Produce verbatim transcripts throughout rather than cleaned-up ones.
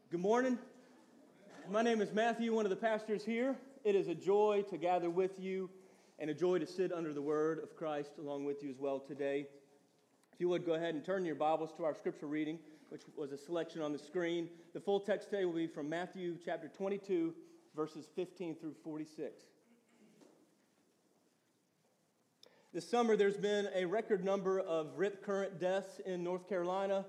Good morning. My name is Matthew, one of the pastors here. It is a joy to gather with you and a joy to sit under the word of Christ along with you as well today. If you would, go ahead and turn your Bibles to our scripture reading, which was a selection on the screen. The full text today will be from Matthew chapter twenty-two, verses fifteen through forty-six. This summer, there's been a record number of rip current deaths in North Carolina,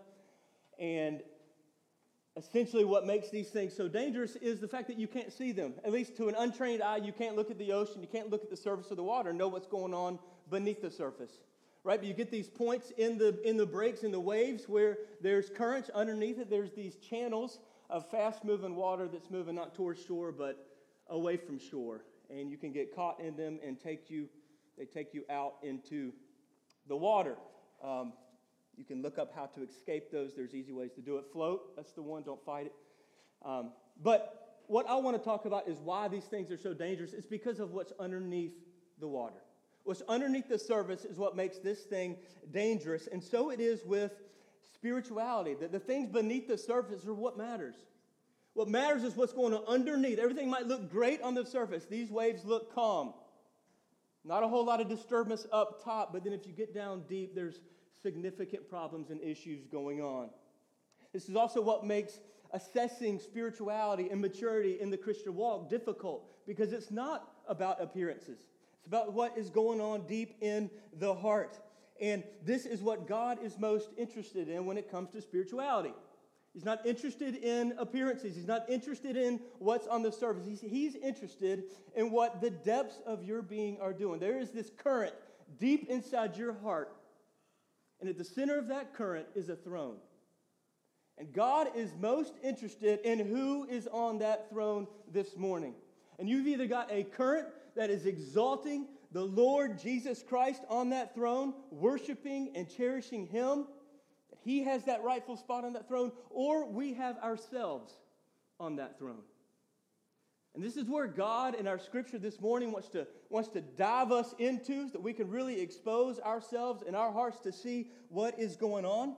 and essentially what makes these things so dangerous is the fact that you can't see them. At least to an untrained eye, you can't look at the ocean, you can't look at the surface of the water and know what's going on beneath the surface. Right? But you get these points in the in the breaks, in the waves, where there's currents underneath it. There's these channels of fast-moving water that's moving not towards shore, but away from shore. And you can get caught in them and take you, they take you out into the water. Um, You can look up how to escape those. There's easy ways to do it. Float, that's the one. Don't fight it. Um, but what I want to talk about is why these things are so dangerous. It's because of what's underneath the water. What's underneath the surface is what makes this thing dangerous. And so it is with spirituality. That the things beneath the surface are what matters. What matters is what's going on underneath. Everything might look great on the surface. These waves look calm. Not a whole lot of disturbance up top, but then if you get down deep, there's significant problems and issues going on. This is also what makes assessing spirituality and maturity in the Christian walk difficult, because it's not about appearances. It's about what is going on deep in the heart. And this is what God is most interested in when it comes to spirituality. He's not interested in appearances. He's not interested in what's on the surface. He's, he's interested in what the depths of your being are doing. There is this current deep inside your heart. And at the center of that current is a throne. And God is most interested in who is on that throne this morning. And you've either got a current that is exalting the Lord Jesus Christ on that throne, worshiping and cherishing Him, that He has that rightful spot on that throne, or we have ourselves on that throne. And this is where God in our scripture this morning wants to, wants to dive us into so that we can really expose ourselves and our hearts to see what is going on.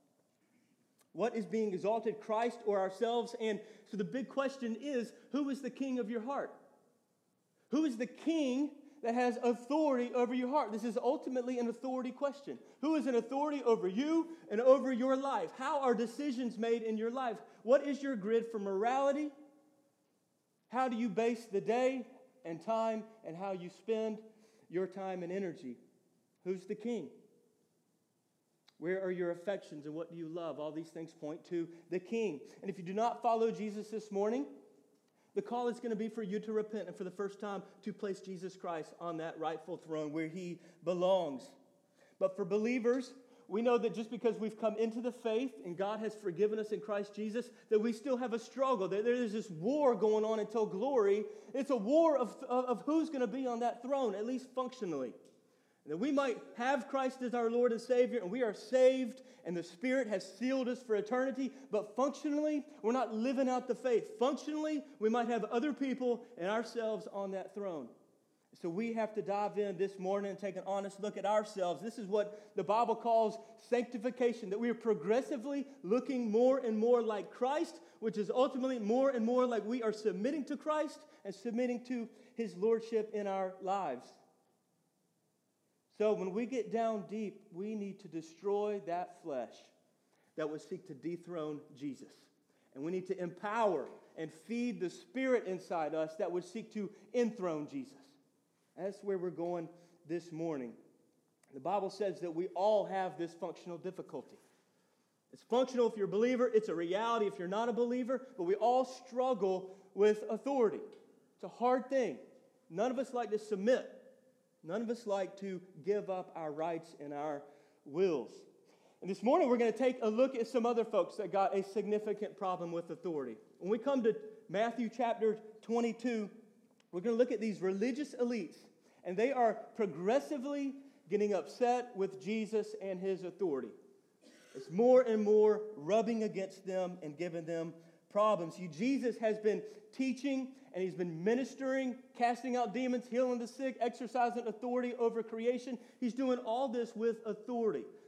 What is being exalted, Christ or ourselves? And so the big question is, who is the king of your heart? Who is the king that has authority over your heart? This is ultimately an authority question. Who is an authority over you and over your life? How are decisions made in your life? What is your grid for morality? How do you base the day and time and how you spend your time and energy? Who's the king? Where are your affections and what do you love? All these things point to the king. And if you do not follow Jesus this morning, the call is going to be for you to repent and for the first time to place Jesus Christ on that rightful throne where He belongs. But for believers, we know that just because we've come into the faith and God has forgiven us in Christ Jesus, that we still have a struggle. There is this war going on until glory. It's a war of, of, of who's going to be on that throne, at least functionally. And that we might have Christ as our Lord and Savior, and we are saved, and the Spirit has sealed us for eternity. But functionally, we're not living out the faith. Functionally, we might have other people and ourselves on that throne. So we have to dive in this morning and take an honest look at ourselves. This is what the Bible calls sanctification, that we are progressively looking more and more like Christ, which is ultimately more and more like we are submitting to Christ and submitting to His lordship in our lives. So when we get down deep, we need to destroy that flesh that would seek to dethrone Jesus. And we need to empower and feed the Spirit inside us that would seek to enthrone Jesus. That's where we're going this morning. The Bible says that we all have this functional difficulty. It's functional if you're a believer. It's a reality if you're not a believer. But we all struggle with authority. It's a hard thing. None of us like to submit. None of us like to give up our rights and our wills. And this morning we're going to take a look at some other folks that got a significant problem with authority. When we come to Matthew chapter twenty-two, we're going to look at these religious elites, and they are progressively getting upset with Jesus and His authority. It's more and more rubbing against them and giving them problems. See, Jesus has been teaching, and He's been ministering, casting out demons, healing the sick, exercising authority over creation. He's doing all this with authority.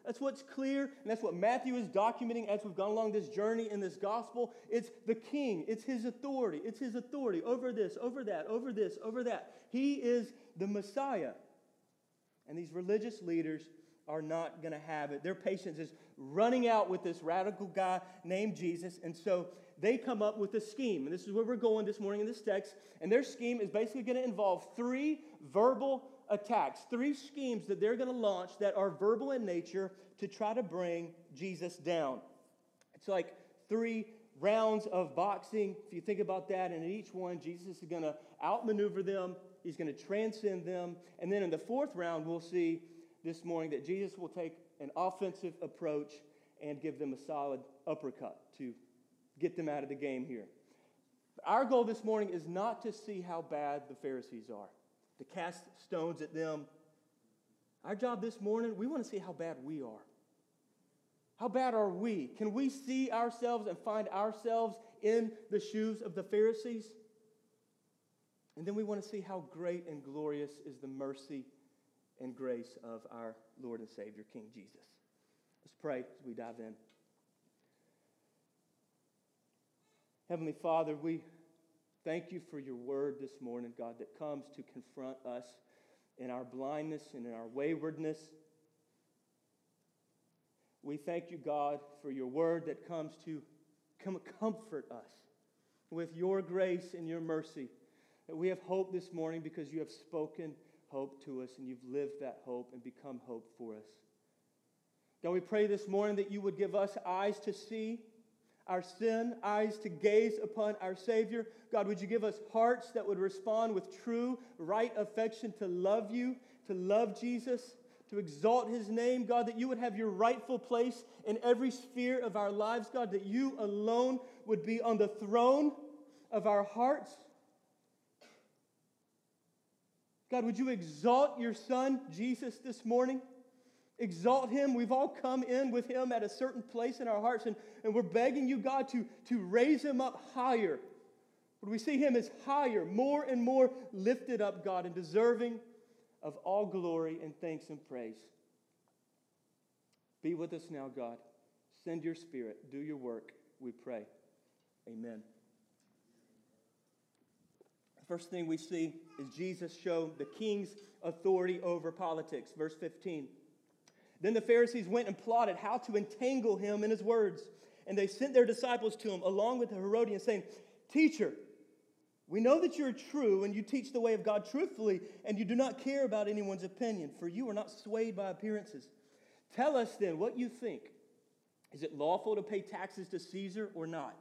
That's what's clear, and that's what Matthew is documenting as we've gone along this journey in this gospel. It's the king. It's his authority. It's his authority over this, over that, over this, over that. He is the Messiah. And these religious leaders are not going to have it. Their patience is running out with this radical guy named Jesus. And so they come up with a scheme. And this is where we're going this morning in this text. And their scheme is basically going to involve three verbal attacks, three schemes that they're going to launch that are verbal in nature to try to bring Jesus down. It's like three rounds of boxing, if you think about that, and in each one, Jesus is going to outmaneuver them. He's going to transcend them. And then in the fourth round, we'll see this morning that Jesus will take an offensive approach and give them a solid uppercut to get them out of the game here. Our goal this morning is not to see how bad the Pharisees are, to cast stones at them. Our job this morning, we want to see how bad we are. How bad are we? Can we see ourselves and find ourselves in the shoes of the Pharisees? And then we want to see how great and glorious is the mercy and grace of our Lord and Savior, King Jesus. Let's pray as we dive in. Heavenly Father, we thank you for your word this morning, God, that comes to confront us in our blindness and in our waywardness. We thank you, God, for your word that comes to come comfort us with your grace and your mercy. That we have hope this morning because you have spoken hope to us and you've lived that hope and become hope for us. God, we pray this morning that you would give us eyes to see our sin, eyes to gaze upon our Savior. God, would you give us hearts that would respond with true, right affection to love you, to love Jesus, to exalt his name. God, that you would have your rightful place in every sphere of our lives. God, that you alone would be on the throne of our hearts. God, would you exalt your Son, Jesus, this morning? Exalt him. We've all come in with him at a certain place in our hearts, and, and we're begging you, God, to, to raise him up higher. Would we see him as higher, more and more lifted up, God, and deserving of all glory and thanks and praise. Be with us now, God. Send your Spirit. Do your work, we pray. Amen. First thing we see is Jesus show the king's authority over politics. Verse fifteen. Then the Pharisees went and plotted how to entangle him in his words. And they sent their disciples to him along with the Herodians, saying, "Teacher, we know that you are true and you teach the way of God truthfully, and you do not care about anyone's opinion, for you are not swayed by appearances. Tell us then what you think. Is it lawful to pay taxes to Caesar or not?"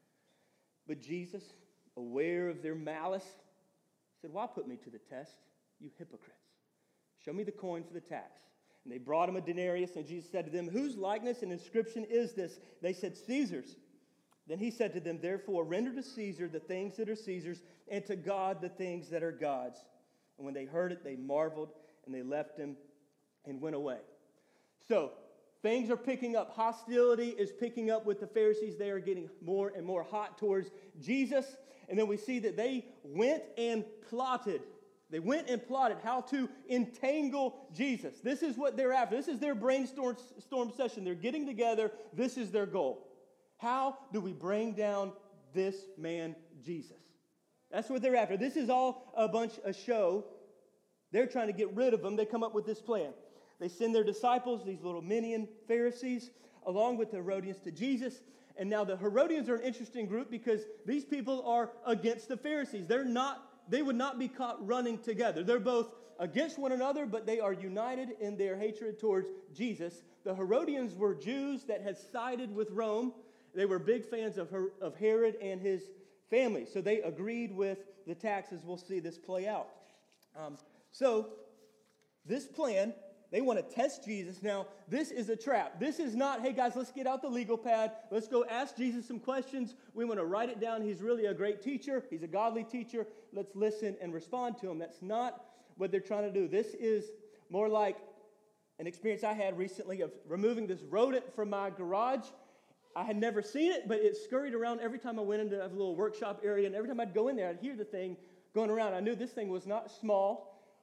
But Jesus, aware of their malice, said, "Why put me to the test, you hypocrites? Show me the coin for the tax." And they brought him a denarius, and Jesus said to them, "Whose likeness and inscription is this?" They said, "Caesar's." Then he said to them, "Therefore render to Caesar the things that are Caesar's, and to God the things that are God's." And when they heard it, they marveled, and they left him and went away. So, things are picking up. Hostility is picking up with the Pharisees. They are getting more and more hot towards Jesus. And then we see that they went and plotted. They went and plotted how to entangle Jesus. This is what they're after. This is their brainstorm storm session. They're getting together. This is their goal. How do we bring down this man, Jesus? That's what they're after. This is all a bunch of show. They're trying to get rid of him. They come up with this plan. They send their disciples, these little minion Pharisees, along with the Herodians to Jesus. And now the Herodians are an interesting group because these people are against the Pharisees. They're not, they would not be caught running together. They're both against one another, but they are united in their hatred towards Jesus. The Herodians were Jews that had sided with Rome. They were big fans of, Her- of Herod and his family. So they agreed with the taxes. We'll see this play out. Um, so this plan, they want to test Jesus. Now, this is a trap. This is not, hey guys, let's get out the legal pad. Let's go ask Jesus some questions. We want to write it down. He's really a great teacher. He's a godly teacher. Let's listen and respond to him. That's not what they're trying to do. This is more like an experience I had recently of removing this rodent from my garage. I had never seen it, but it scurried around every time I went into a little workshop area, and every time I'd go in there, I'd hear the thing going around. I knew this thing was not small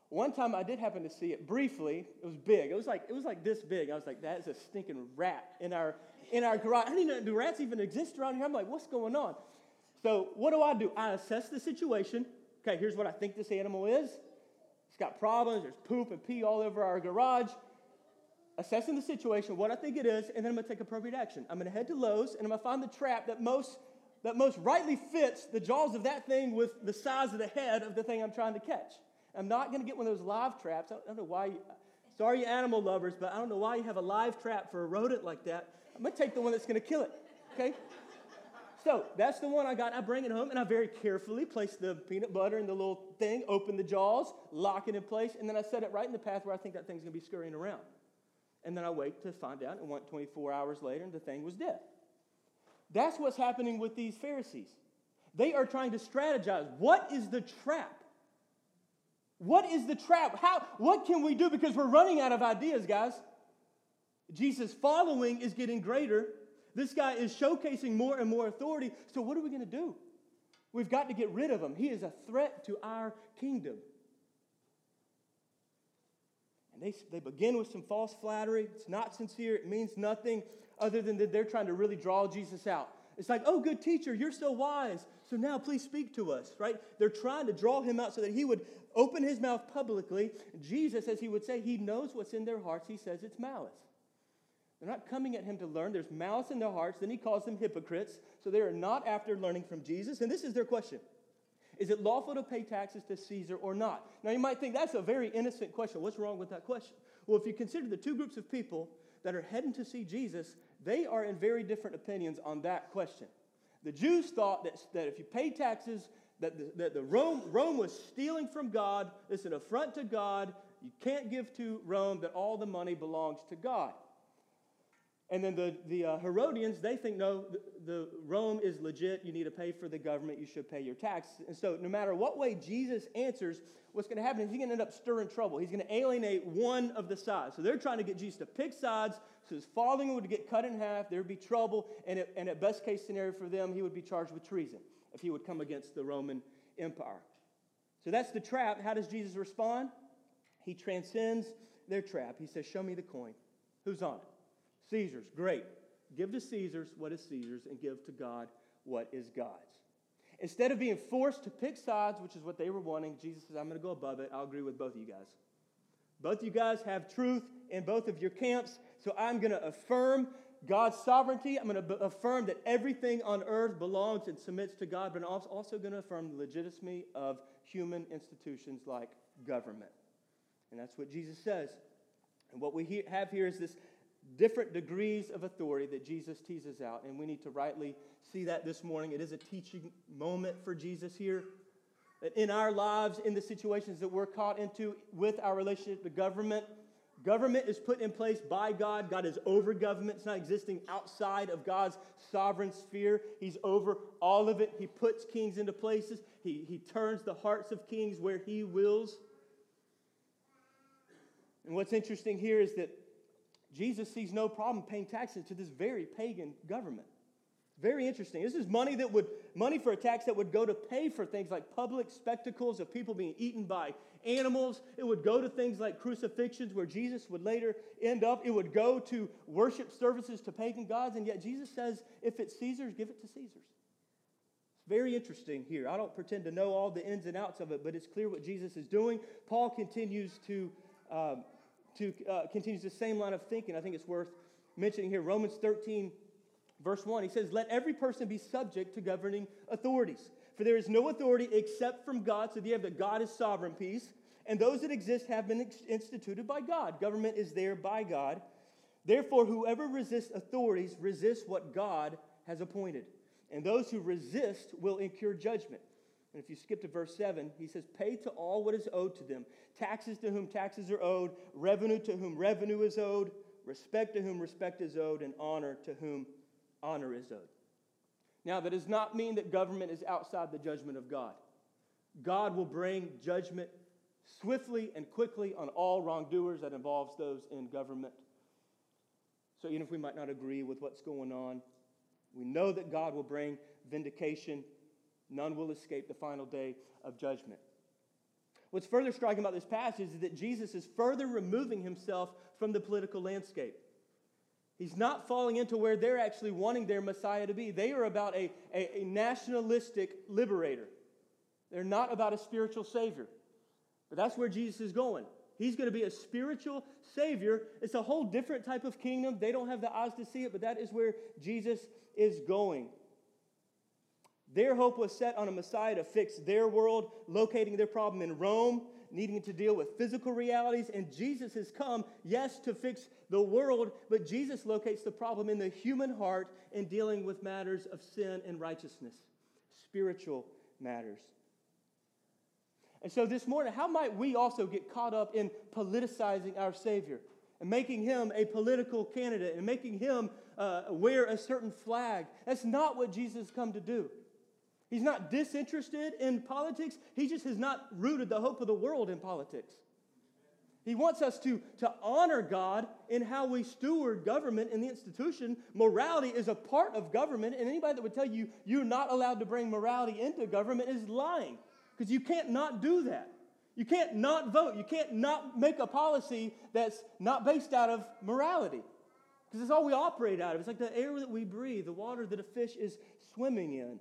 One time I did happen to see it briefly. It was big. It was like it was like this big. I was like, that is a stinking rat in our in our garage. I didn't know, do rats even exist around here? I'm like, what's going on? So what do I do? I assess the situation. Okay, here's what I think this animal is. It's got problems. There's poop and pee all over our garage. Assessing the situation, what I think it is, and then I'm going to take appropriate action. I'm going to head to Lowe's, and I'm going to find the trap that most that most rightly fits the jaws of that thing with the size of the head of the thing I'm trying to catch. I'm not going to get one of those live traps. I don't, I don't know why. You, sorry, you animal lovers, but I don't know why you have a live trap for a rodent like that. I'm going to take the one that's going to kill it, okay? So that's the one I got. I bring it home, and I very carefully place the peanut butter in the little thing, open the jaws, lock it in place, and then I set it right in the path where I think that thing's going to be scurrying around. And then I wait to find out, and went twenty-four hours later, and the thing was dead. That's what's happening with these Pharisees. They are trying to strategize. What is the trap? What is the trap? How? What can we do? Because we're running out of ideas, guys. Jesus' following is getting greater. This guy is showcasing more and more authority. So what are we going to do? We've got to get rid of him. He is a threat to our kingdom. And they, they begin with some false flattery. It's not sincere. It means nothing other than that they're trying to really draw Jesus out. It's like, oh, good teacher, you're so wise. So now please speak to us, right? They're trying to draw him out so that he would open his mouth publicly. Jesus, as he would say, he knows what's in their hearts. He says it's malice. They're not coming at him to learn. There's malice in their hearts. Then he calls them hypocrites. So they are not after learning from Jesus. And this is their question. Is it lawful to pay taxes to Caesar or not? Now you might think that's a very innocent question. What's wrong with that question? Well, if you consider the two groups of people that are heading to see Jesus, they are in very different opinions on that question. The Jews thought that, that if you pay taxes, that the, that the Rome, Rome was stealing from God. It's an affront to God. You can't give to Rome, that all the money belongs to God. And then the, the uh, Herodians, they think, no, the, the Rome is legit. You need to pay for the government. You should pay your taxes. And so no matter what way Jesus answers, what's going to happen is he's going to end up stirring trouble. He's going to alienate one of the sides. So they're trying to get Jesus to pick sides so his following would get cut in half. There would be trouble. And, it, and at best case scenario for them, he would be charged with treason if he would come against the Roman Empire. So that's the trap. How does Jesus respond? He transcends their trap. He says, show me the coin. Who's on it? Caesar's. Great. Give to Caesar's what is Caesar's and give to God what is God's. Instead of being forced to pick sides, which is what they were wanting, Jesus says, I'm going to go above it. I'll agree with both of you guys. Both of you guys have truth in both of your camps, so I'm going to affirm God's sovereignty. I'm going to affirm that everything on earth belongs and submits to God, but I'm also going to affirm the legitimacy of human institutions like government. And that's what Jesus says. And what we have here is this different degrees of authority that Jesus teases out, and we need to rightly see that this morning. It is a teaching moment for Jesus here, that in our lives, in the situations that we're caught into with our relationship to government, government is put in place by God. God is over government. It's not existing outside of God's sovereign sphere. He's over all of it. He puts kings into places. He, he turns the hearts of kings where he wills. And what's interesting here is that Jesus sees no problem paying taxes to this very pagan government. Very interesting. This is money that would money for a tax that would go to pay for things like public spectacles of people being eaten by animals. It would go to things like crucifixions where Jesus would later end up. It would go to worship services to pagan gods. And yet Jesus says, if it's Caesar's, give it to Caesar's. It's very interesting here. I don't pretend to know all the ins and outs of it, but it's clear what Jesus is doing. Paul continues to... Um, To, uh, continues the same line of thinking. I think it's worth mentioning here. Romans thirteen, verse one, he says, let every person be subject to governing authorities. For there is no authority except from God. So the idea that God is sovereign piece. And those that exist have been ex- instituted by God. Government is there by God. Therefore, whoever resists authorities resists what God has appointed. And those who resist will incur judgment. And if you skip to verse seven, he says, pay to all what is owed to them. Taxes to whom taxes are owed, revenue to whom revenue is owed, respect to whom respect is owed, and honor to whom honor is owed. Now, that does not mean that government is outside the judgment of God. God will bring judgment swiftly and quickly on all wrongdoers. That involves those in government. So even if we might not agree with what's going on, we know that God will bring vindication. None will escape the final day of judgment. What's further striking about this passage is that Jesus is further removing himself from the political landscape. He's not falling into where they're actually wanting their Messiah to be. They are about a, a, a nationalistic liberator. They're not about a spiritual Savior. But that's where Jesus is going. He's going to be a spiritual Savior. It's a whole different type of kingdom. They don't have the eyes to see it, but that is where Jesus is going. Their hope was set on a Messiah to fix their world, locating their problem in Rome, needing to deal with physical realities. And Jesus has come, yes, to fix the world, but Jesus locates the problem in the human heart in dealing with matters of sin and righteousness, spiritual matters. And so this morning, how might we also get caught up in politicizing our Savior and making him a political candidate and making him uh, wear a certain flag? That's not what Jesus has come to do. He's not disinterested in politics. He just has not rooted the hope of the world in politics. He wants us to, to honor God in how we steward government and the institution. Morality is a part of government, and anybody that would tell you you're not allowed to bring morality into government is lying, because you can't not do that. You can't not vote. You can't not make a policy that's not based out of morality, because it's all we operate out of. It's like the air that we breathe, the water that a fish is swimming in.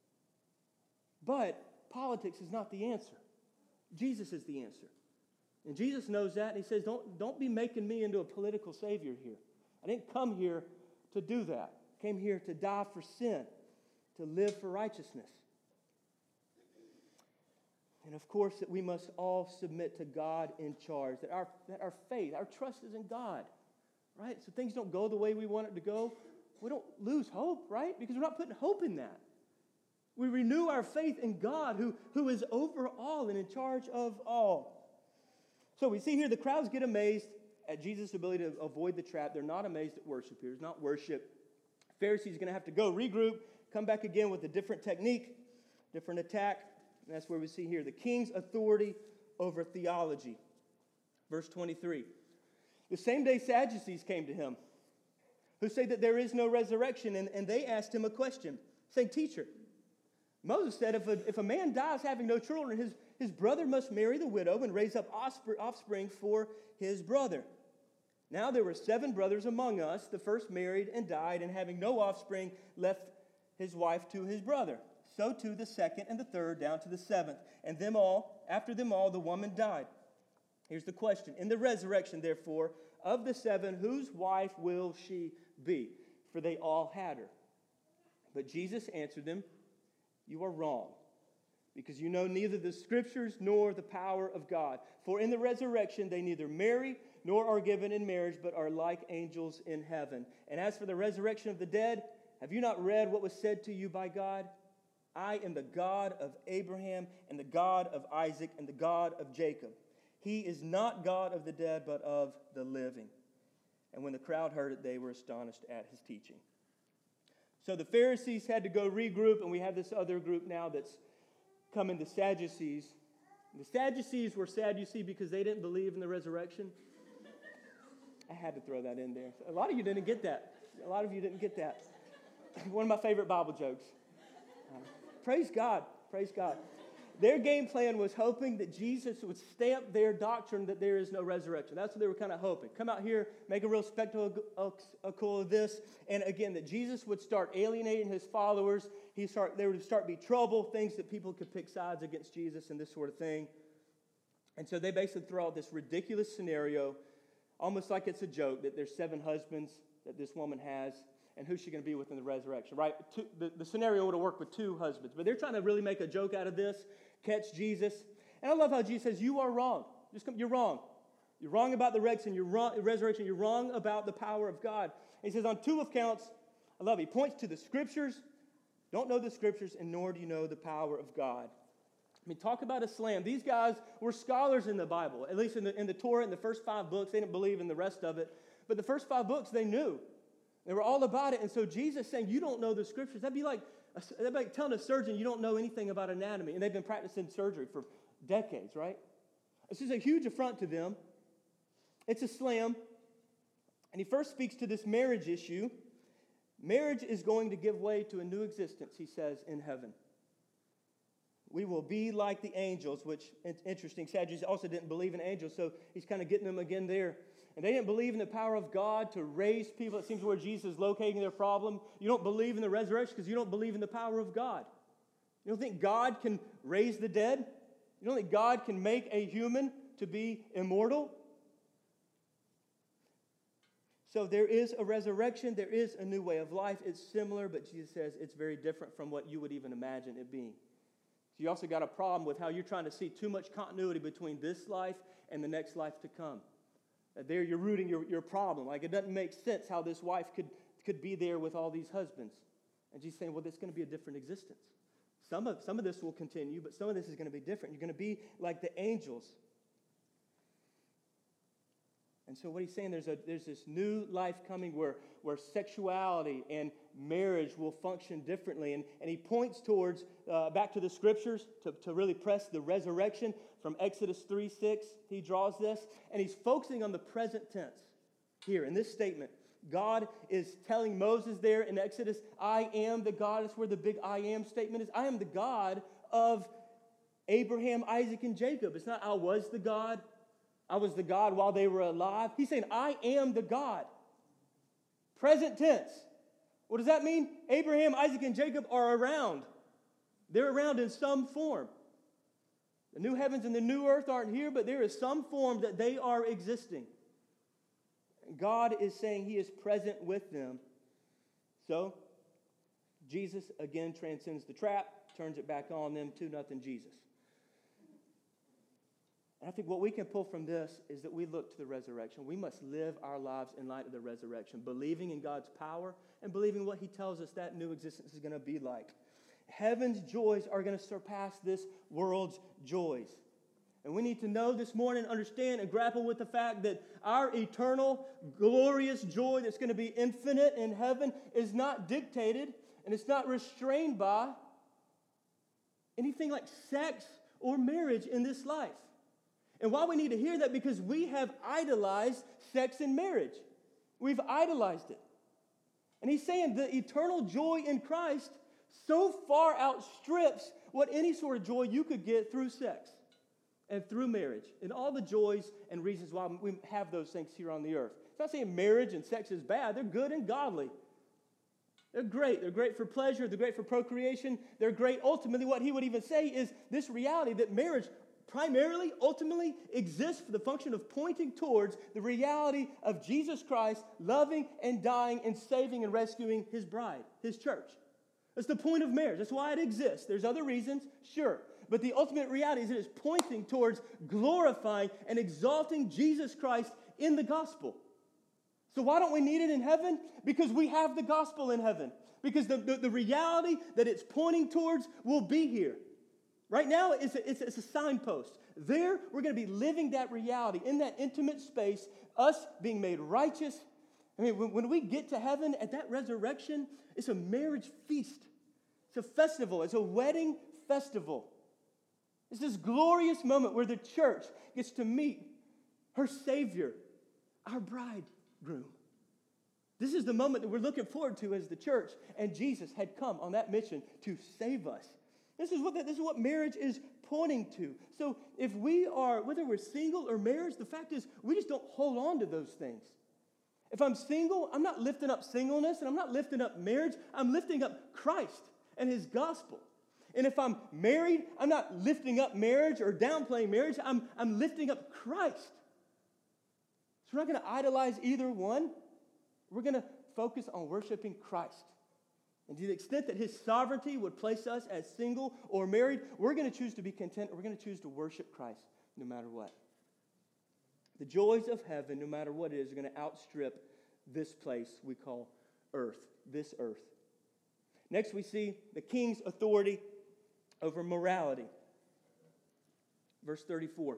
But politics is not the answer. Jesus is the answer. And Jesus knows that, and he says, don't, don't be making me into a political savior here. I didn't come here to do that. I came here to die for sin, to live for righteousness. And of course, that we must all submit to God in charge, that our, that our faith, our trust is in God, right? So things don't go the way we want it to go. We don't lose hope, right? Because we're not putting hope in that. We renew our faith in God, who, who is over all and in charge of all. So we see here the crowds get amazed at Jesus' ability to avoid the trap. They're not amazed at worship here. It's not worship. Pharisees are going to have to go regroup, come back again with a different technique, different attack. And that's where we see here the king's authority over theology. Verse twenty-three. The same day Sadducees came to him, who say that there is no resurrection, and, and they asked him a question, saying, Teacher, Moses said if a, if a man dies having no children, his, his brother must marry the widow and raise up offspring for his brother. Now there were seven brothers among us. The first married and died, and having no offspring, left his wife to his brother. So too the second and the third, down to the seventh. And them all, after them all, the woman died. Here's the question. In the resurrection, therefore, of the seven, whose wife will she be? For they all had her. But Jesus answered them, You are wrong, because you know neither the Scriptures nor the power of God. For in the resurrection they neither marry nor are given in marriage, but are like angels in heaven. And as for the resurrection of the dead, have you not read what was said to you by God? I am the God of Abraham and the God of Isaac and the God of Jacob. He is not God of the dead, but of the living. And when the crowd heard it, they were astonished at his teaching. So the Pharisees had to go regroup, and we have this other group now that's coming, the Sadducees. The Sadducees were sad, you see, because they didn't believe in the resurrection. I had to throw that in there. A lot of you didn't get that. A lot of you didn't get that. One of my favorite Bible jokes. Uh, praise God. Praise God. Their game plan was hoping that Jesus would stamp their doctrine that there is no resurrection. That's what they were kind of hoping. Come out here, make a real spectacle of this. And again, that Jesus would start alienating his followers. He start, there would start be trouble, things that people could pick sides against Jesus and this sort of thing. And so they basically throw out this ridiculous scenario, almost like it's a joke, that there's seven husbands that this woman has. And who's she going to be with in the resurrection, right? Two, the, the scenario would have worked with two husbands. But they're trying to really make a joke out of this, catch Jesus. And I love how Jesus says, you are wrong. Just come, you're wrong. You're wrong about the resurrection. You're wrong, resurrection. You're wrong about the power of God. And he says on two accounts, I love it. He points to the Scriptures. Don't know the Scriptures, and nor do you know the power of God. I mean, talk about a slam. These guys were scholars in the Bible, at least in the, in the Torah, in the first five books. They didn't believe in the rest of it. But the first five books, they knew. They were all about it. And so Jesus saying, you don't know the Scriptures, that'd be like, that'd be like telling a surgeon you don't know anything about anatomy. And they've been practicing surgery for decades, right? This is a huge affront to them. It's a slam. And he first speaks to this marriage issue. Marriage is going to give way to a new existence, he says, in heaven. We will be like the angels, which is interesting. Sadducees also didn't believe in angels, so he's kind of getting them again there. And they didn't believe in the power of God to raise people. It seems where Jesus is locating their problem. You don't believe in the resurrection because you don't believe in the power of God. You don't think God can raise the dead? You don't think God can make a human to be immortal? So there is a resurrection. There is a new way of life. It's similar, but Jesus says it's very different from what you would even imagine it being. So you also got a problem with how you're trying to see too much continuity between this life and the next life to come. Uh, there you're rooting your, your problem. Like it doesn't make sense how this wife could, could be there with all these husbands. And Jesus saying, well, it's going to be a different existence. Some of, some of this will continue, but some of this is going to be different. You're going to be like the angels. And so what he's saying, there's a there's this new life coming where, where sexuality and marriage will function differently. And, and he points towards, uh, back to the scriptures, to, to really press the resurrection from Exodus three six. He draws this, and he's focusing on the present tense here in this statement. God is telling Moses there in Exodus, I am the God. That's where the big I am statement is. I am the God of Abraham, Isaac, and Jacob. It's not I was the God. I was the God while they were alive. He's saying, I am the God. Present tense. What does that mean? Abraham, Isaac, and Jacob are around. They're around in some form. The new heavens and the new earth aren't here, but there is some form that they are existing. God is saying he is present with them. So, Jesus again transcends the trap, turns it back on them, two nothing Jesus. And I think what we can pull from this is that we look to the resurrection. We must live our lives in light of the resurrection, believing in God's power and believing what he tells us that new existence is going to be like. Heaven's joys are going to surpass this world's joys. And we need to know this morning, understand, and grapple with the fact that our eternal, glorious joy that's going to be infinite in heaven is not dictated and it's not restrained by anything like sex or marriage in this life. And why we need to hear that? Because we have idolized sex and marriage. We've idolized it. And he's saying the eternal joy in Christ so far outstrips what any sort of joy you could get through sex and through marriage, and all the joys and reasons why we have those things here on the earth. It's not saying marriage and sex is bad. They're good and godly. They're great. They're great for pleasure. They're great for procreation. They're great. Ultimately, what he would even say is this reality that marriage primarily, ultimately, exists for the function of pointing towards the reality of Jesus Christ loving and dying and saving and rescuing his bride, his church. That's the point of marriage. That's why it exists. There's other reasons, sure. But the ultimate reality is it is pointing towards glorifying and exalting Jesus Christ in the gospel. So why don't we need it in heaven? Because we have the gospel in heaven. Because the, the, the reality that it's pointing towards will be here. Right now, it's a, it's, a, it's a signpost. There, we're going to be living that reality in that intimate space, us being made righteous. I mean, when, when we get to heaven at that resurrection, it's a marriage feast. It's a festival. It's a wedding festival. It's this glorious moment where the church gets to meet her Savior, our bridegroom. This is the moment that we're looking forward to as the church, and Jesus had come on that mission to save us. This is what the, this is what marriage is pointing to. So if we are, whether we're single or married, the fact is we just don't hold on to those things. If I'm single, I'm not lifting up singleness, and I'm not lifting up marriage. I'm lifting up Christ and his gospel. And if I'm married, I'm not lifting up marriage or downplaying marriage. I'm, I'm lifting up Christ. So we're not going to idolize either one. We're going to focus on worshiping Christ. And to the extent that his sovereignty would place us as single or married, we're going to choose to be content. We're going to choose to worship Christ no matter what. The joys of heaven, no matter what it is, are going to outstrip this place we call earth, this earth. Next, we see the king's authority over morality. Verse thirty-four.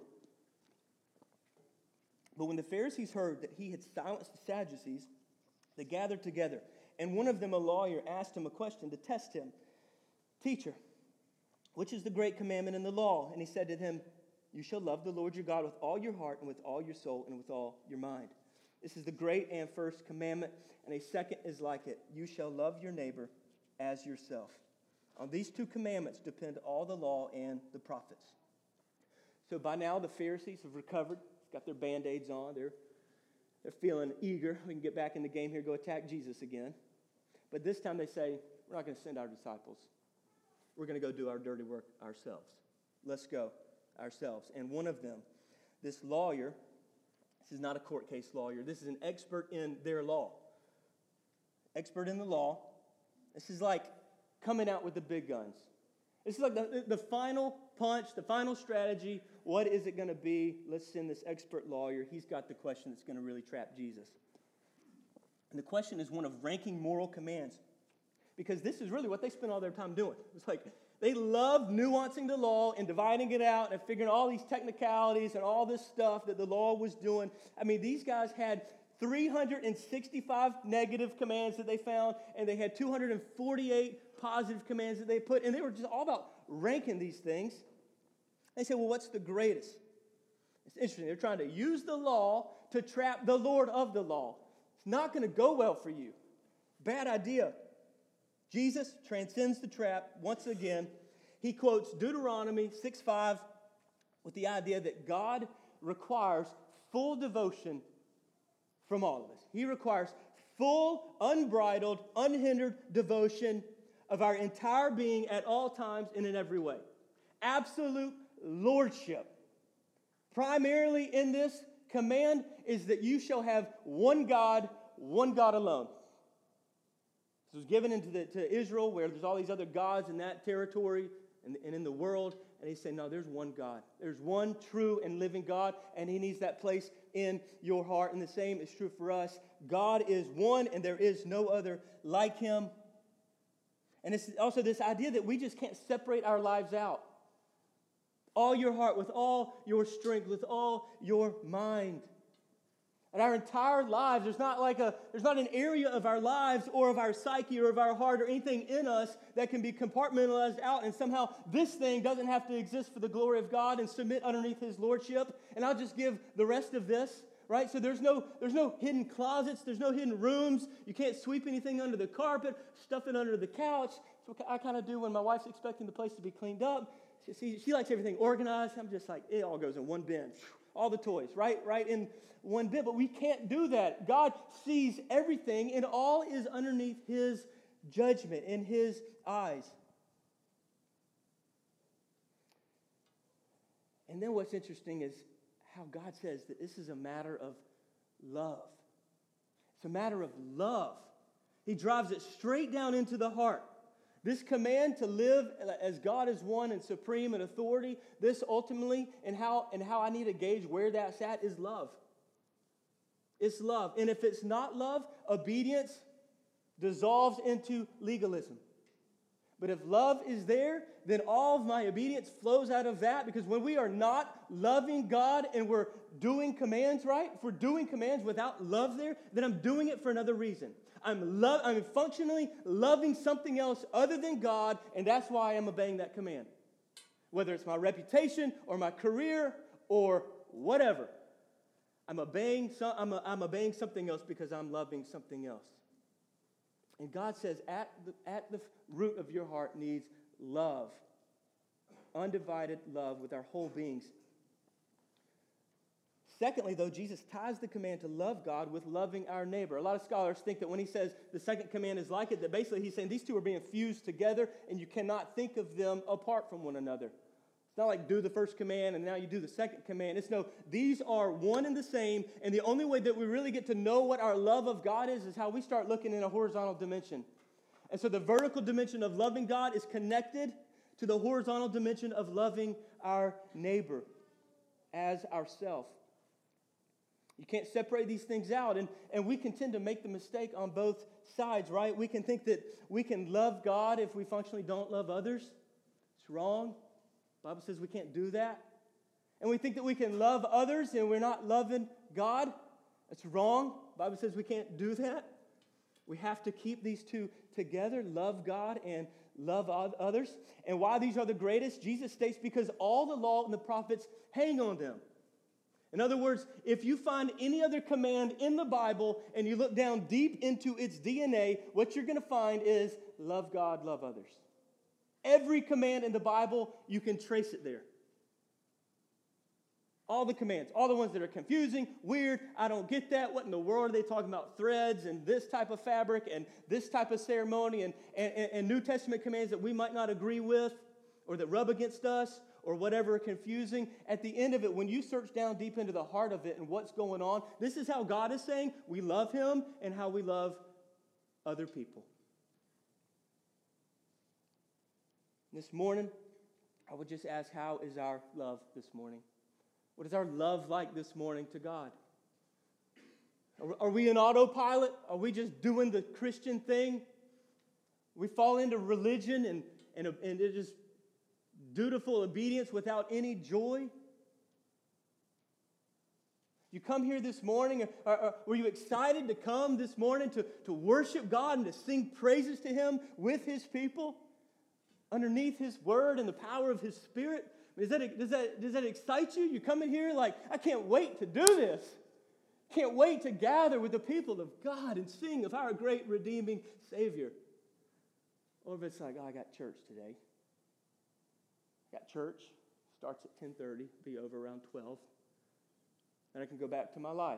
But when the Pharisees heard that he had silenced the Sadducees, they gathered together. And one of them, a lawyer, asked him a question to test him. Teacher, which is the great commandment in the law? And he said to him, you shall love the Lord your God with all your heart and with all your soul and with all your mind. This is the great and first commandment. And a second is like it. You shall love your neighbor as yourself. On these two commandments depend all the law and the prophets. So by now the Pharisees have recovered, got their Band-Aids on, they're, they're feeling eager. We can get back in the game here, go attack Jesus again. But this time they say, we're not going to send our disciples. We're going to go do our dirty work ourselves. Let's go ourselves. And one of them, this lawyer, this is not a court case lawyer, this is an expert in their law. Expert in the law. This is like coming out with the big guns. This is like the, the final punch, the final strategy. What is it going to be? Let's send this expert lawyer. He's got the question that's going to really trap Jesus. And the question is one of ranking moral commands. Because this is really what they spend all their time doing. It's like they love nuancing the law and dividing it out and figuring all these technicalities and all this stuff that the law was doing. I mean, these guys had three hundred sixty-five negative commands that they found, and they had two hundred forty-eight positive commands that they put, and they were just all about ranking these things. They said, well, what's the greatest? It's interesting. They're trying to use the law to trap the Lord of the law. It's not going to go well for you. Bad idea. Jesus transcends the trap once again. He quotes Deuteronomy six five with the idea that God requires full devotion from all of us. He requires full, unbridled, unhindered devotion of our entire being at all times and in every way. Absolute lordship. Primarily in this command is that you shall have one God, one God alone. This was given into the, to Israel, where there's all these other gods in that territory and, and in the world. And he's saying, no, there's one God. There's one true and living God, and he needs that place in your heart. And the same is true for us. God is one, and there is no other like him. And it's also this idea that we just can't separate our lives out. All your heart, with all your strength, with all your mind. And our entire lives, there's not like a, there's not an area of our lives or of our psyche or of our heart or anything in us that can be compartmentalized out, and somehow this thing doesn't have to exist for the glory of God and submit underneath his lordship, and I'll just give the rest of this, right? So there's no, there's no hidden closets, there's no hidden rooms, you can't sweep anything under the carpet, stuff it under the couch. That's what I kind of do when my wife's expecting the place to be cleaned up. She, she, she likes everything organized. I'm just like, it all goes in one bin. All the toys, right? Right in one bit. But we can't do that. God sees everything, and all is underneath his judgment, in his eyes. And then what's interesting is how God says that this is a matter of love. It's a matter of love. He drives it straight down into the heart. This command to live as God is one and supreme in authority, this ultimately, and how, and how I need to gauge where that's at, is love. It's love. And if it's not love, obedience dissolves into legalism. But if love is there, then all of my obedience flows out of that, because when we are not loving God and we're doing commands, right? If we're doing commands without love there, then I'm doing it for another reason. I'm, lo- I'm functionally loving something else other than God, and that's why I'm obeying that command. Whether it's my reputation or my career or whatever. I'm obeying, some, I'm, a, I'm obeying something else because I'm loving something else. And God says at the, at the root of your heart needs love. Undivided love with our whole beings. Secondly, though, Jesus ties the command to love God with loving our neighbor. A lot of scholars think that when he says the second command is like it, that basically he's saying these two are being fused together and you cannot think of them apart from one another. It's not like do the first command and now you do the second command. It's no, these are one and the same, and the only way that we really get to know what our love of God is is how we start looking in a horizontal dimension. And so the vertical dimension of loving God is connected to the horizontal dimension of loving our neighbor as ourself. You can't separate these things out, and, and we can tend to make the mistake on both sides, right? We can think that we can love God if we functionally don't love others. It's wrong. The Bible says we can't do that. And we think that we can love others and we're not loving God. That's wrong. The Bible says we can't do that. We have to keep these two together, love God and love others. And why these are the greatest, Jesus states, because all the law and the prophets hang on them. In other words, if you find any other command in the Bible and you look down deep into its D N A, what you're going to find is love God, love others. Every command in the Bible, you can trace it there. All the commands, all the ones that are confusing, weird, I don't get that. What in the world are they talking about? Threads and this type of fabric and this type of ceremony and, and, and New Testament commands that we might not agree with or that rub against us or whatever are confusing. At the end of it, when you search down deep into the heart of it and what's going on, this is how God is saying we love him and how we love other people. This morning, I would just ask, how is our love this morning? What is our love like this morning to God? Are, are we an autopilot? Are we just doing the Christian thing? We fall into religion and, and, and it is dutiful obedience without any joy? You come here this morning, or, or were you excited to come this morning to, to worship God and to sing praises to him with his people? Underneath his word and the power of his spirit? Does that, does that, does that excite you? You come in here like, I can't wait to do this. Can't wait to gather with the people of God and sing of our great redeeming Savior. Or if it's like, oh, I got church today. Got church, starts at ten thirty, be over around twelve. And I can go back to my life.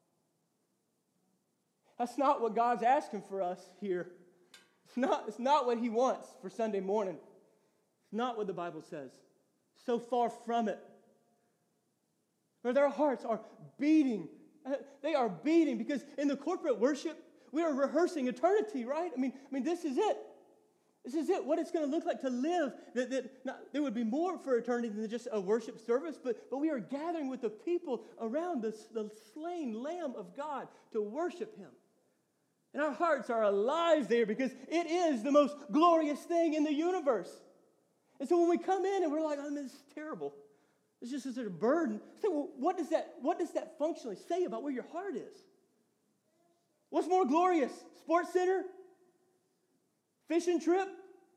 That's not what God's asking for us here. It's not, it's not what he wants for Sunday morning. It's not what the Bible says. So far from it. But their hearts are beating. They are beating because in the corporate worship, we are rehearsing eternity, right? I mean, I mean, this is it. This is it, what it's going to look like to live. That, that not, there would be more for eternity than just a worship service, but, but we are gathering with the people around the, the slain Lamb of God to worship him. And our hearts are alive there because it is the most glorious thing in the universe. And so when we come in and we're like, oh, this is terrible. It's just such a burden. Say, well, what does that, what does that functionally say about where your heart is? What's more glorious? Sports Center? Fishing trip?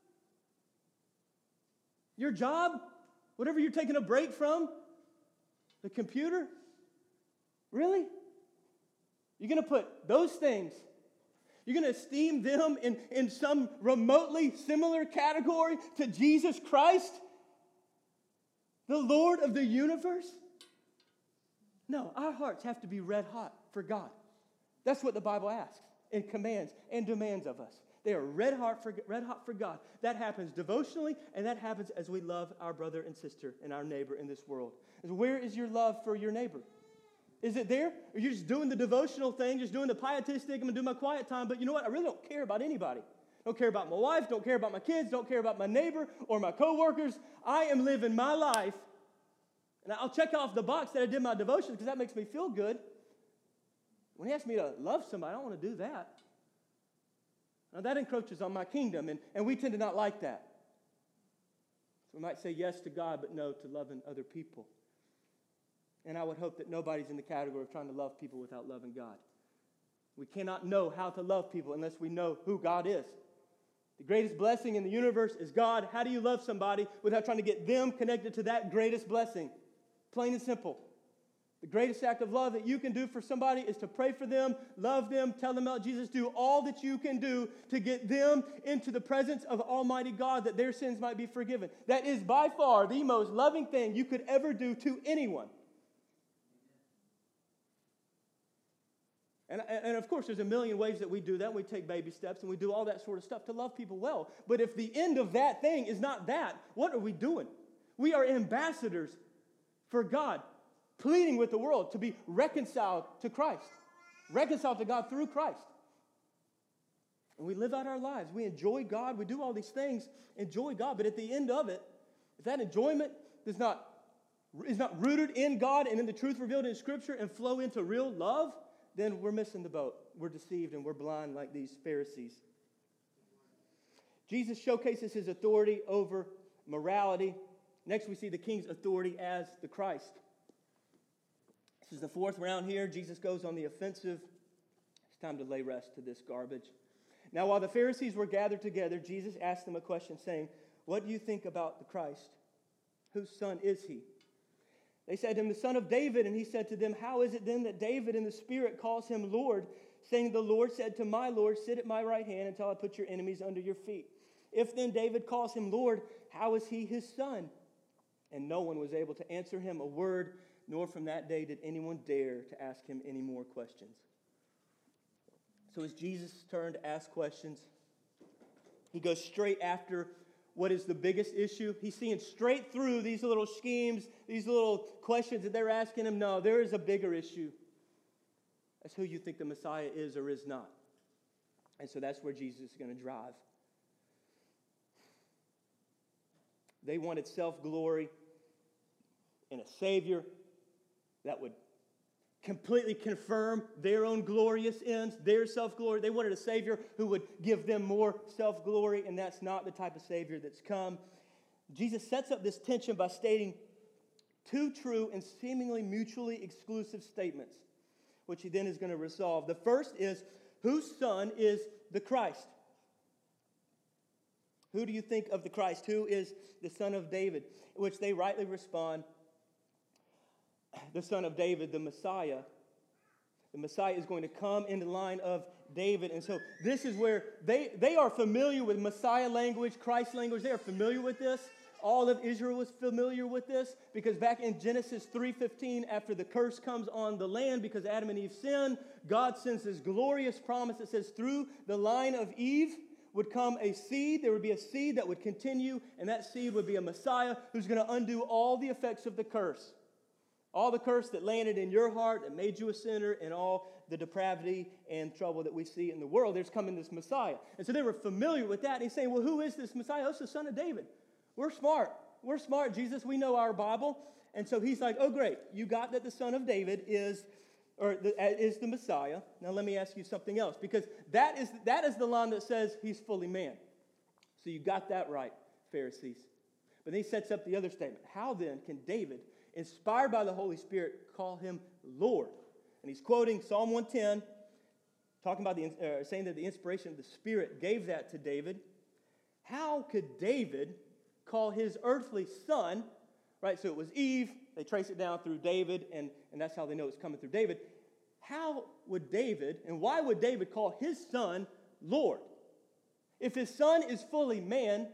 Your job? Whatever you're taking a break from? The computer? Really? You're going to put those things, you're going to esteem them in, in some remotely similar category to Jesus Christ, the Lord of the universe? No, our hearts have to be red hot for God. That's what the Bible asks and commands and demands of us. They are red hot for, red hot for God. That happens devotionally, and that happens as we love our brother and sister and our neighbor in this world. And where is your love for your neighbor? Is it there? Or you're just doing the devotional thing, just doing the pietistic, I'm going to do my quiet time, but you know what? I really don't care about anybody. Don't care about my wife, don't care about my kids, don't care about my neighbor or my coworkers. I am living my life, and I'll check off the box that I did my devotion because that makes me feel good. When he asks me to love somebody, I don't want to do that. Now that encroaches on my kingdom, and, and we tend to not like that. So we might say yes to God, but no to loving other people. And I would hope that nobody's in the category of trying to love people without loving God. We cannot know how to love people unless we know who God is. The greatest blessing in the universe is God. How do you love somebody without trying to get them connected to that greatest blessing? Plain and simple. The greatest act of love that you can do for somebody is to pray for them, love them, tell them about Jesus. Do all that you can do to get them into the presence of Almighty God that their sins might be forgiven. That is by far the most loving thing you could ever do to anyone. And, and of course, there's a million ways that we do that. We take baby steps and we do all that sort of stuff to love people well. But if the end of that thing is not that, what are we doing? We are ambassadors for God, pleading with the world to be reconciled to Christ, reconciled to God through Christ. And we live out our lives. We enjoy God. We do all these things, enjoy God. But at the end of it, if that enjoyment does not, is not rooted in God and in the truth revealed in Scripture and flow into real love, then we're missing the boat. We're deceived and we're blind like these Pharisees. Jesus showcases his authority over morality. Next, we see the king's authority as the Christ. This is the fourth round here. Jesus goes on the offensive. It's time to lay rest to this garbage. Now, while the Pharisees were gathered together, Jesus asked them a question, saying, "What do you think about the Christ? Whose son is he?" They said to him, "The son of David." And he said to them, "How is it then that David in the Spirit calls him Lord, saying, 'The Lord said to my Lord, sit at my right hand until I put your enemies under your feet'? If then David calls him Lord, how is he his son?" And no one was able to answer him a word, nor from that day did anyone dare to ask him any more questions. So it's Jesus' turn to ask questions. He goes straight after what is the biggest issue. He's seeing straight through these little schemes, these little questions that they're asking him. No, there is a bigger issue. That's who you think the Messiah is or is not. And so that's where Jesus is going to drive. They wanted self-glory in a Savior that would completely confirm their own glorious ends, their self-glory. They wanted a Savior who would give them more self-glory, and that's not the type of Savior that's come. Jesus sets up this tension by stating two true and seemingly mutually exclusive statements, which he then is going to resolve. The first is, whose son is the Christ? Who do you think of the Christ? Who is the son of David? Which they rightly respond, the son of David, the Messiah. The Messiah is going to come in the line of David. And so this is where they, they are familiar with Messiah language, Christ language. They are familiar with this. All of Israel was familiar with this because back in Genesis three fifteen, after the curse comes on the land because Adam and Eve sinned, God sends this glorious promise that says through the line of Eve would come a seed. There would be a seed that would continue, and that seed would be a Messiah who's going to undo all the effects of the curse. All the curse that landed in your heart, that made you a sinner, and all the depravity and trouble that we see in the world, there's coming this Messiah. And so they were familiar with that. And he's saying, well, who is this Messiah? Oh, it's the son of David. We're smart. We're smart, Jesus. We know our Bible. And so he's like, oh, great. You got that the son of David is, or the, is the Messiah. Now let me ask you something else, because that is, that is the line that says he's fully man. So you got that right, Pharisees. But then he sets up the other statement. How then can David, inspired by the Holy Spirit, call him Lord? And he's quoting Psalm one ten, talking about the, uh, saying that the inspiration of the Spirit gave that to David. How could David call his earthly son, right? So it was Eve. They trace it down through David, and, and that's how they know it's coming through David. How would David, and why would David call his son Lord? If his son is fully man,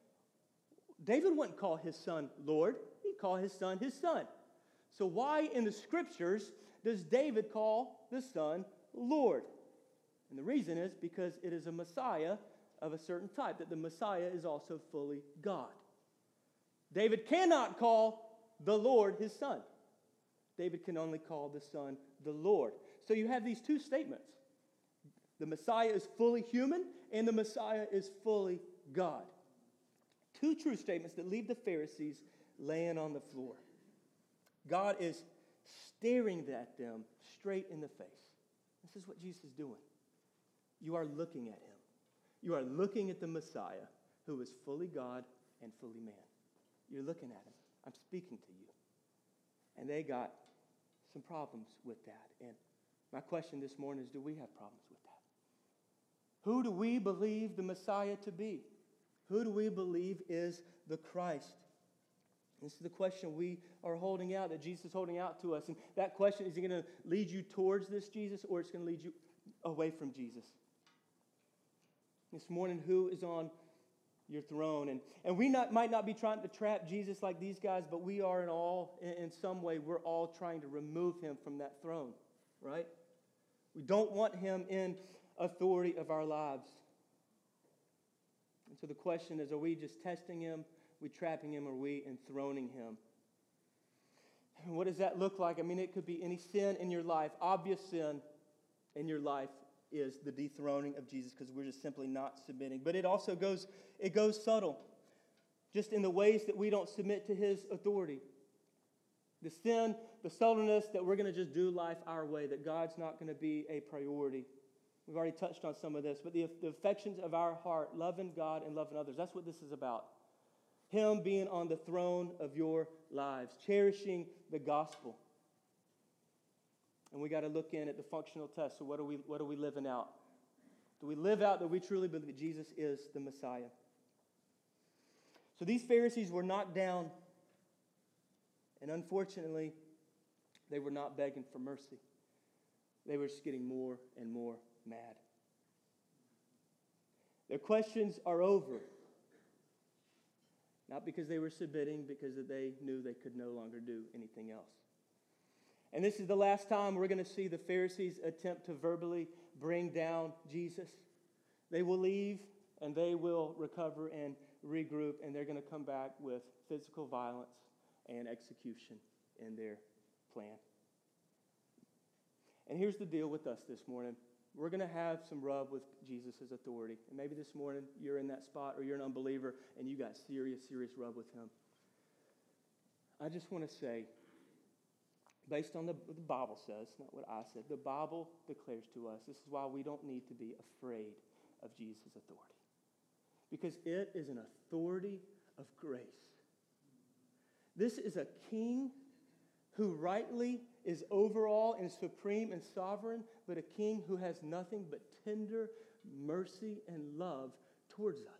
David wouldn't call his son Lord. He'd call his son his son. So why in the scriptures does David call the son Lord? And the reason is because it is a Messiah of a certain type, that the Messiah is also fully God. David cannot call the Lord his son. David can only call the son the Lord. So you have these two statements. The Messiah is fully human, and the Messiah is fully God. Two true statements that leave the Pharisees laying on the floor. God is staring at them straight in the face. This is what Jesus is doing. You are looking at him. You are looking at the Messiah who is fully God and fully man. You're looking at him. I'm speaking to you. And they got some problems with that. And my question this morning is, do we have problems with that? Who do we believe the Messiah to be? Who do we believe is the Christ? This is the question we are holding out, that Jesus is holding out to us. And that question, is it going to lead you towards this Jesus, or it's going to lead you away from Jesus? This morning, who is on your throne? And, and we not, might not be trying to trap Jesus like these guys, but we are in all, in, in some way, we're all trying to remove him from that throne, right? We don't want him in authority of our lives. And so the question is, are we just testing him? Are we trapping him? Or are we enthroning him? And what does that look like? I mean, it could be any sin in your life. Obvious sin in your life is the dethroning of Jesus, because we're just simply not submitting. But it also goes, it goes subtle, just in the ways that we don't submit to his authority. The sin, the subtleness that we're going to just do life our way, that God's not going to be a priority. We've already touched on some of this, but the, the affections of our heart, loving God and loving others, that's what this is about. Him being on the throne of your lives, cherishing the gospel. And we got to look in at the functional test. So what are we, what are we living out? Do we live out that we truly believe that Jesus is the Messiah? So these Pharisees were knocked down, and unfortunately, they were not begging for mercy. They were just getting more and more mad. Their questions are over. Not because they were submitting, because they knew they could no longer do anything else. And this is the last time we're going to see the Pharisees attempt to verbally bring down Jesus. They will leave and they will recover and regroup, and they're going to come back with physical violence and execution in their plan. And here's the deal with us this morning. We're going to have some rub with Jesus' authority. And maybe this morning you're in that spot, or you're an unbeliever and you got serious, serious rub with him. I just want to say, based on the, what the Bible says, not what I said, the Bible declares to us, this is why we don't need to be afraid of Jesus' authority. Because it is an authority of grace. This is a king who rightly is over all and supreme and sovereign, but a king who has nothing but tender mercy and love towards us.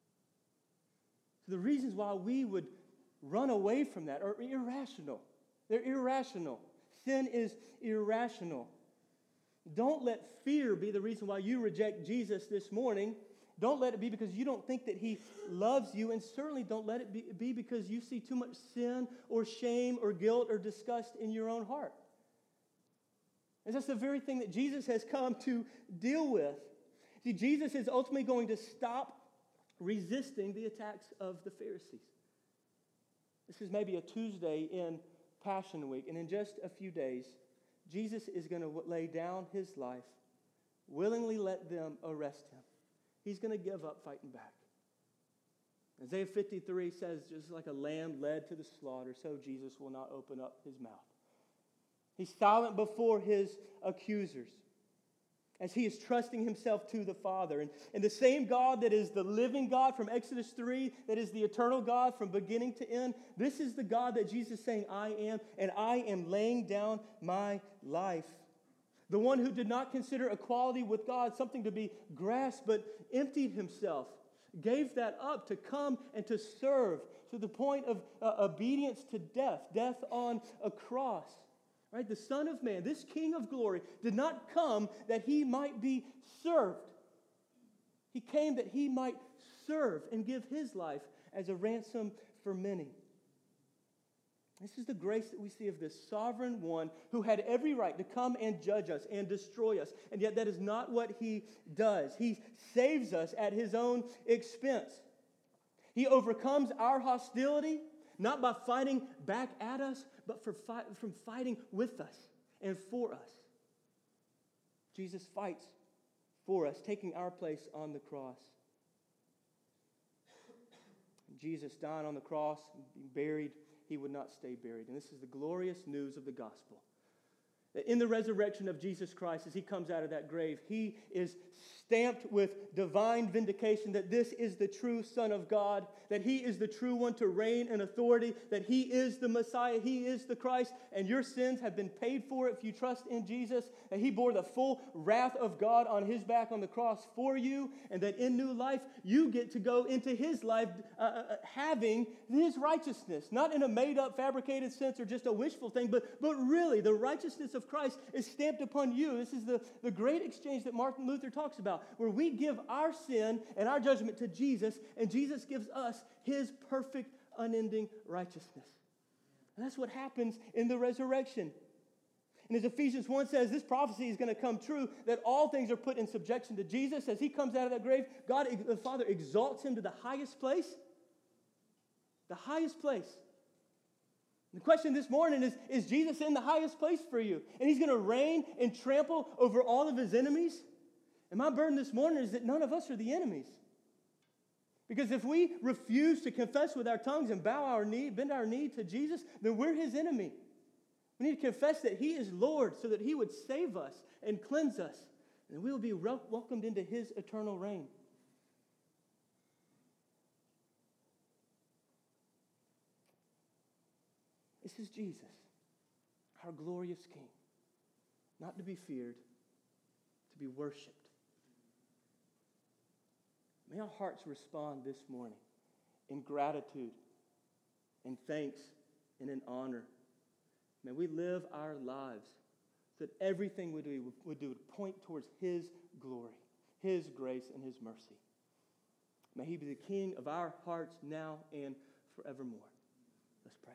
So the reasons why we would run away from that are irrational. They're irrational. Sin is irrational. Don't let fear be the reason why you reject Jesus this morning. Don't let it be because you don't think that he loves you, and certainly don't let it be, be because you see too much sin or shame or guilt or disgust in your own heart. And that's the very thing that Jesus has come to deal with. See, Jesus is ultimately going to stop resisting the attacks of the Pharisees. This is maybe a Tuesday in Passion Week, and in just a few days, Jesus is going to lay down his life, willingly let them arrest him. He's going to give up fighting back. Isaiah fifty-three says, just like a lamb led to the slaughter, so Jesus will not open up his mouth. He's silent before his accusers as he is trusting himself to the Father. And, and the same God that is the living God from Exodus three, that is the eternal God from beginning to end, this is the God that Jesus is saying, I am, and I am laying down my life. The one who did not consider equality with God something to be grasped, but emptied himself, gave that up to come and to serve to the point of uh, obedience to death, death on a cross. Right? The Son of Man, this King of glory, did not come that he might be served. He came that he might serve and give his life as a ransom for many. This is the grace that we see of this sovereign one who had every right to come and judge us and destroy us. And yet that is not what he does. He saves us at his own expense. He overcomes our hostility, not by fighting back at us, but for fight, from fighting with us and for us. Jesus fights for us, taking our place on the cross. Jesus dying on the cross, being buried, he would not stay buried. And this is the glorious news of the gospel. That in the resurrection of Jesus Christ, as he comes out of that grave, he is stamped with divine vindication that this is the true Son of God, that he is the true one to reign in authority, that he is the Messiah, he is the Christ, and your sins have been paid for if you trust in Jesus, that he bore the full wrath of God on his back on the cross for you, and that in new life, you get to go into his life uh, uh, having his righteousness, not in a made-up, fabricated sense or just a wishful thing, but, but really the righteousness of Christ is stamped upon you. This is the, the great exchange that Martin Luther talks about, where we give our sin and our judgment to Jesus, and Jesus gives us his perfect, unending righteousness. And that's what happens in the resurrection. And as Ephesians one says, this prophecy is going to come true, that all things are put in subjection to Jesus. As he comes out of that grave, God, the Father, exalts him to the highest place. The highest place. The question this morning is, is Jesus in the highest place for you? And he's going to reign and trample over all of his enemies? And my burden this morning is that none of us are the enemies. Because if we refuse to confess with our tongues and bow our knee, bend our knee to Jesus, then we're his enemy. We need to confess that he is Lord so that he would save us and cleanse us. And we will be welcomed into his eternal reign. This is Jesus, our glorious King, not to be feared, to be worshiped. May our hearts respond this morning in gratitude, in thanks, and in honor. May we live our lives so that everything we do would do would point towards his glory, his grace, and his mercy. May he be the king of our hearts now and forevermore. Let's pray.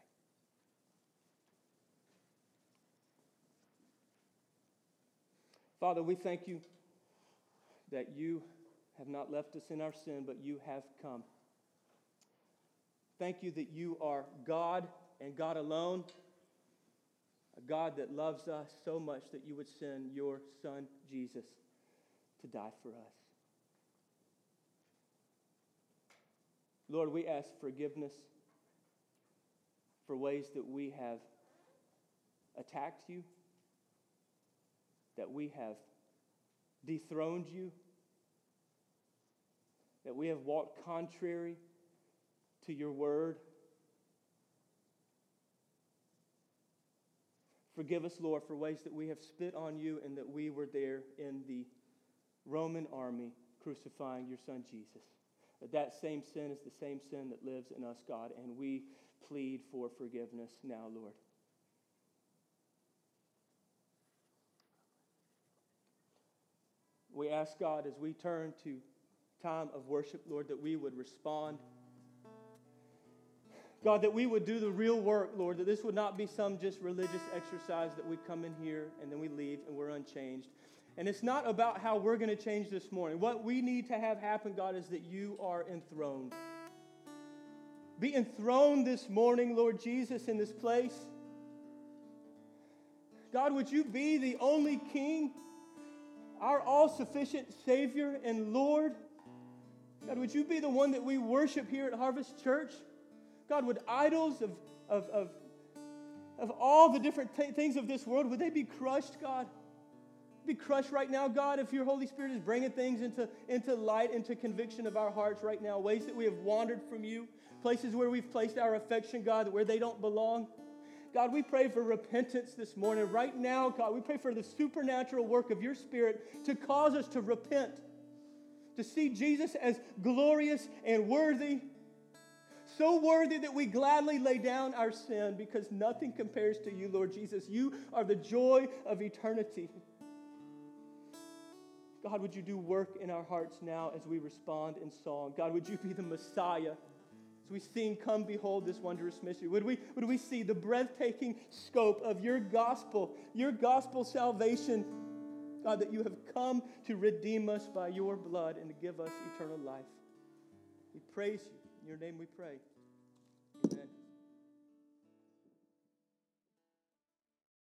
Father, we thank you that you have not left us in our sin, but you have come. Thank you that you are God and God alone, a God that loves us so much that you would send your Son, Jesus, to die for us. Lord, we ask forgiveness for ways that we have attacked you, that we have dethroned you, that we have walked contrary to your word. Forgive us, Lord, for ways that we have spit on you and that we were there in the Roman army crucifying your Son, Jesus. That that same sin is the same sin that lives in us, God, and we plead for forgiveness now, Lord. We ask, God, as we turn to time of worship, Lord, that we would respond. God, that we would do the real work, Lord, that this would not be some just religious exercise that we come in here and then we leave and we're unchanged. And it's not about how we're going to change this morning. What we need to have happen, God, is that you are enthroned. Be enthroned this morning, Lord Jesus, in this place. God, would you be the only King, our all-sufficient Savior and Lord? God, would you be the one that we worship here at Harvest Church? God, would idols of, of, of, of all the different t- things of this world, would they be crushed, God? Be crushed right now, God, if your Holy Spirit is bringing things into, into light, into conviction of our hearts right now, ways that we have wandered from you, places where we've placed our affection, God, where they don't belong. God, we pray for repentance this morning. Right now, God, we pray for the supernatural work of your Spirit to cause us to repent, to see Jesus as glorious and worthy, so worthy that we gladly lay down our sin because nothing compares to you, Lord Jesus. You are the joy of eternity. God, would you do work in our hearts now as we respond in song? God, would you be the Messiah? As we sing, come behold this wondrous mystery. Would we, would we see the breathtaking scope of your gospel, your gospel salvation, God, that you have come to redeem us by your blood and to give us eternal life. We praise you. In your name we pray. Amen.